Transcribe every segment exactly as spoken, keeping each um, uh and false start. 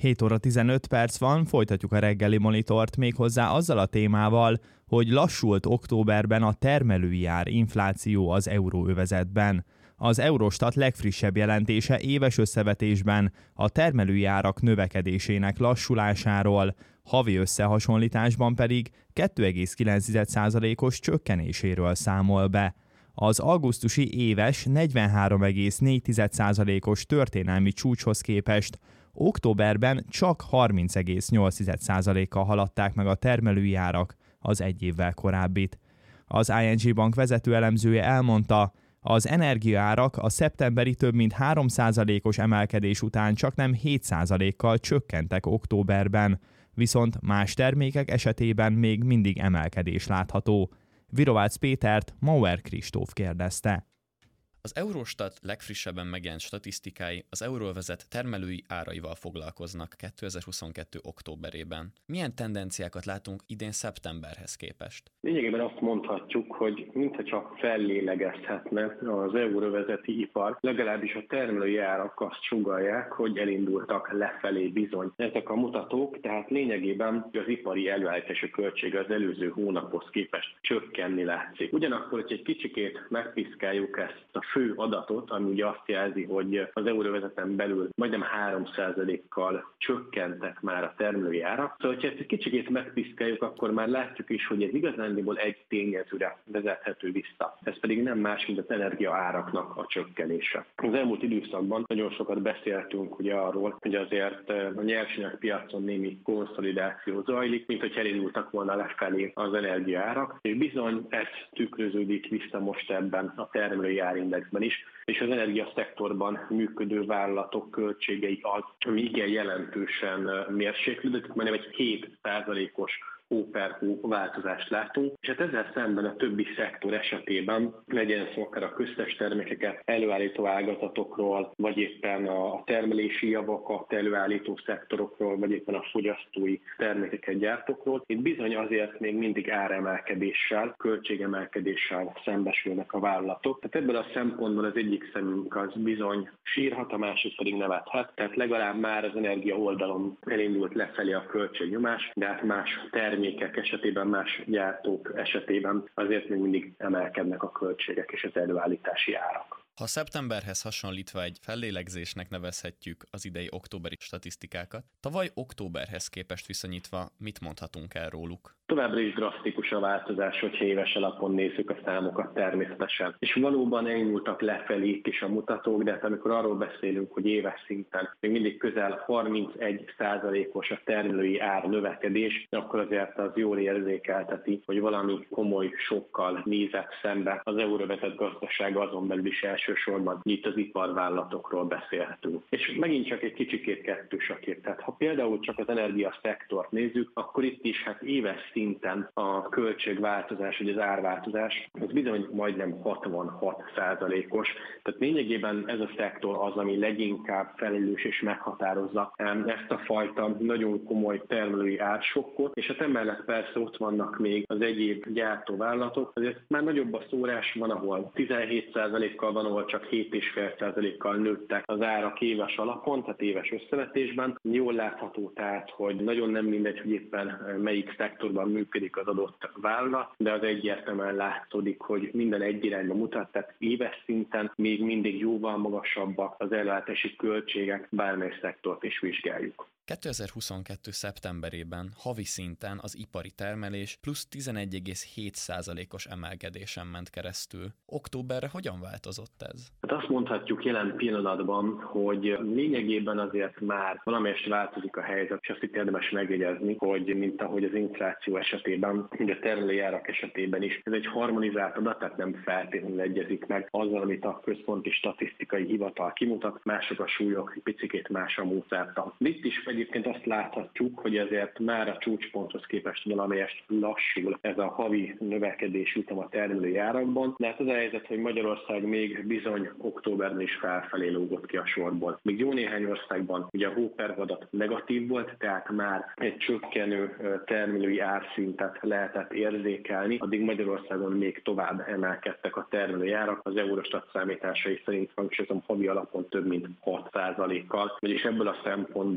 hét óra tizenöt perc van, folytatjuk a reggeli monitort méghozzá azzal a témával, hogy lassult októberben a termelői ár infláció az euróövezetben. Az Eurostat legfrissebb jelentése éves összevetésben a termelői árak növekedésének lassulásáról, havi összehasonlításban pedig kettő egész kilenc százalékos csökkenéséről számol be. Az augusztusi éves negyvenhárom egész négy százalékos történelmi csúcshoz képest októberben csak harminc egész nyolc százalékkal haladták meg a termelői árak az egy évvel korábbit. Az i en gé Bank vezető elemzője elmondta, az energiaárak a szeptemberi több mint három százalékos emelkedés után csaknem hét százalékkal csökkentek októberben, viszont más termékek esetében még mindig emelkedés látható. Virovácz Pétert Mauer Kristóf kérdezte. Az Eurostat legfrissebben megjelent statisztikái az euróövezet termelői áraival foglalkoznak kétezer-huszonkettő októberében. Milyen tendenciákat látunk idén szeptemberhez képest? Lényegében azt mondhatjuk, hogy mintha csak fellélegezhetne az euróövezeti ipar, legalábbis a termelői árak azt sugallják, hogy elindultak lefelé bizony. Ezek a mutatók, tehát lényegében az ipari előállítási költsége az előző hónaphoz képest csökkenni látszik. Ugyanakkor, hogy egy kicsikét megpiszkáljuk ezt a fő adatot, ami ugye azt jelzi, hogy az euróvezeten belül majdnem három százalékkal csökkentek már a termelői árak. Szóval, ha ezt egy kicsikét megpiszkáljuk, akkor már látjuk is, hogy ez igazándiból egy tényezőre vezethető vissza. Ez pedig nem más, mint az energiaáraknak a csökkenése. Az elmúlt időszakban nagyon sokat beszéltünk ugye arról, hogy azért a nyersanyagpiacon némi konszolidáció zajlik, mint hogy elindultak volna lefelé az energiaárak, és bizony ez tükröződik vissza most ebben a termelői árindexben is, és az energiaszektorban működő vállalatok költségei az, ami igen jelentősen mérséklődött, majdnem egy hét százalékos hó per hó változást látunk, és hát ezzel szemben a többi szektor esetében, legyen szó akár a köztes termékeket előállító ágazatokról, vagy éppen a termelési javakat előállító szektorokról, vagy éppen a fogyasztói termékeket gyártókról, itt bizony azért még mindig áremelkedéssel, költségemelkedéssel szembesülnek a vállalatok. Tehát ebből a szempontból az egyik szemünk az bizony sírhat, a másik pedig nevethet, tehát legalább már az energia oldalon elindult lefelé a költségnyomás, de hát más termékek termékek esetében, más gyártók esetében azért még mindig emelkednek a költségek és az előállítási árak. Ha szeptemberhez hasonlítva egy fellélegzésnek nevezhetjük az idei októberi statisztikákat, tavaly októberhez képest viszonyítva mit mondhatunk el róluk? Továbbra is drasztikus a változás, hogyha éves alapon nézzük a számokat természetesen. És valóban elindultak lefelé itt is a mutatók, de hát amikor arról beszélünk, hogy éves szinten még mindig közel harmincegy százalékos a termelői ár növekedés, akkor azért az jól érzékelteti, hogy valami komoly sokkal nézett szembe az euróövezet gazdasága, azon belül is elsősorban itt az iparvállalatokról beszélhetünk. És megint csak egy kicsikét kettős a kép. Tehát ha például csak az energiaszektort nézzük, akkor itt is hát éves szinten a költségváltozás, vagy az árváltozás, az bizony majdnem hatvanhat százalékos. Tehát lényegében ez a szektor az, ami leginkább felelős és meghatározza ezt a fajta nagyon komoly termelői ársokkot, és hát emellett persze ott vannak még az egyéb gyártóvállalatok, azért már nagyobb a szórás, van, ahol tizenhét százalékkal, van, ahol csak hét egész öt százalékkal nőttek az árak éves alapon, tehát éves összevetésben. Jól látható tehát, hogy nagyon nem mindegy, hogy éppen melyik szektorban működik az adott vállalat, de az egyértelműen látszódik, hogy minden egy irányba mutat, tehát éves szinten még mindig jóval magasabbak az ellátási költségek, bármely szektort is vizsgáljuk. kétezer-huszonkettő szeptemberében havi szinten az ipari termelés plusz tizenegy egész hét százalékos emelkedésen ment keresztül. Októberre hogyan változott ez? Hát azt mondhatjuk jelen pillanatban, hogy lényegében azért már valamelyest változik a helyzet, és azt itt érdemes megjegyezni, hogy mint ahogy az infláció esetében, ugye a termelői árak esetében is, ez egy harmonizált adat, tehát nem feltétlenül egyezik meg azzal, amit a központi statisztikai hivatal kimutat, mások a súlyok, picikét más a módszertan. Itt is egyébként azt láthatjuk, hogy ezért már a csúcsponthoz képest valamelyest lassul ez a havi növekedés ütem a termelői árakban, de hát az a helyzet, hogy Magyarország még bizony októberben is felfelé lógott ki a sorból. Még jó néhány országban ugye a hó per adat negatív volt, tehát már egy csökkenő termelői árszintet lehetett érzékelni, addig Magyarországon még tovább emelkedtek a termelői árak, az Eurostat számításai szerint hangsúlyozom havi alapon több mint hat százalékkal, vagyis ebből a szempontból még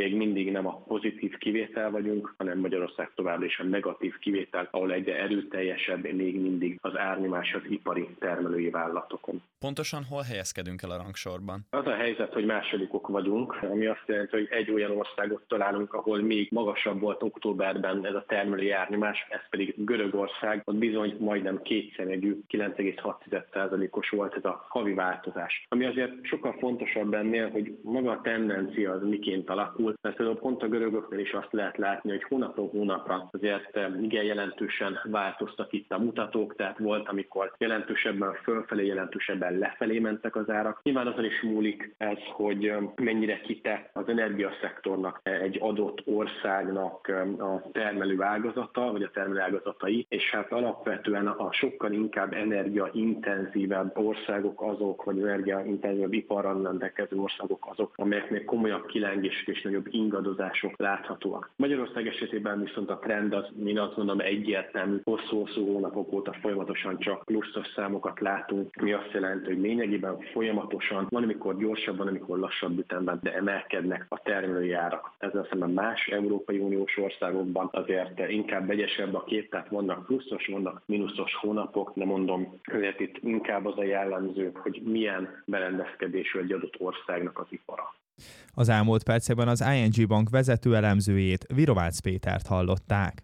még mindig nem a pozitív kivétel vagyunk, hanem Magyarország továbbra is a negatív kivétel, ahol egyre erőteljesebb még mindig az árnyomás az ipari termelői vállalatokon. Pontosan hol helyezkedünk el a rangsorban? Az a helyzet, hogy másodikok vagyunk, ami azt jelenti, hogy egy olyan országot találunk, ahol még magasabb volt októberben ez a termelői árnyomás, ez pedig Görögország, ott bizony majdnem kétszeregű, kilenc egész hat százalékos volt ez a havi változás. Ami azért sokkal fontosabb ennél, hogy maga a tendencia az miként alakul, mert például pont a görögöknél is azt lehet látni, hogy hónapról hónapra azért igen jelentősen változtak itt a mutatók, tehát volt, amikor jelentősebben fölfelé, jelentősebben lefelé mentek az árak. Nyilván azon is múlik ez, hogy mennyire kitett az energiaszektornak egy adott országnak a termelő ágazata, vagy a termelő ágazatai, és hát alapvetően a sokkal inkább energiaintenzívebb országok azok, vagy energiaintenzívebb iparral rendelkező országok azok, amelyeknél komolyabb kilengések és nagyobb ingadozások láthatóak. Magyarország esetében viszont a trend az, én azt mondom, egyértelmű, hosszú-hosszú hónapok óta folyamatosan csak pluszos számokat látunk, mi azt jelenti, hogy lényegében folyamatosan, van amikor gyorsabban, amikor lassabb ütemben, de emelkednek a termelői árak. Ezzel szemben más Európai Uniós országokban azért inkább vegyesebb a kép, tehát vannak pluszos, vannak mínuszos hónapok, de mondom, ezért itt inkább az a jellemző, hogy milyen berendezkedésű egy adott országnak az ipara. Az elmúlt percekben az i en gé Bank vezető elemzőjét, Virovácz Pétert hallották.